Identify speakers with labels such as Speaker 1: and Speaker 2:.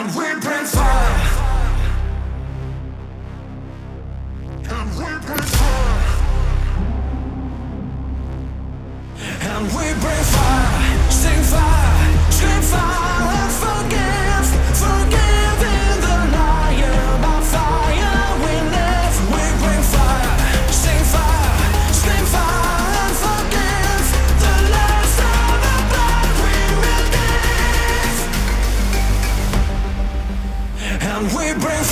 Speaker 1: and we bring fire, and we bring fire, and we bring fire, sing fire, scream fire, forgive, forgive in the lion by fire we live. We bring fire, sing fire, scream fire, and forgive the last of the blood we will give, and we bring